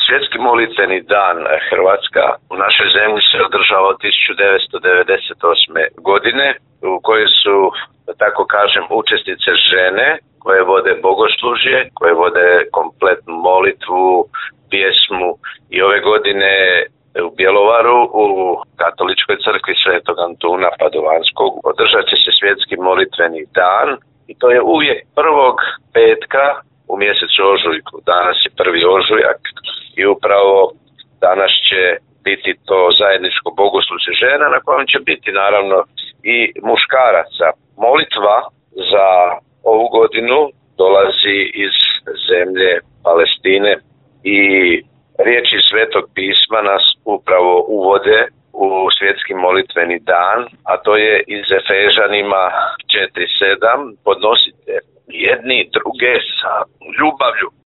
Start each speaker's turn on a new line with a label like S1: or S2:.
S1: Svjetski molitveni dan Hrvatska u našoj zemlji se održava od 1998. godine, u kojoj su, da tako kažem, učesnice žene koje vode bogoslužje, koje vode kompletnu molitvu, pjesmu i ove godine u Bjelovaru u Katoličkoj crkvi Svetog Antuna Padovanskog održat će se Svjetski molitveni dan i to je uvijek prvog petka u mjesecu ožujku. Danas je 1. ožujak i upravo danas će biti to zajedničko bogoslužje žena na kojem će biti naravno i muškaraca. Molitva za ovu godinu dolazi iz zemlje Palestine i riječi Svetog pisma nas upravo uvode u Svjetski molitveni dan, a to je iz Efežanima 4:7, podnosite jedni druge sa ljubavlju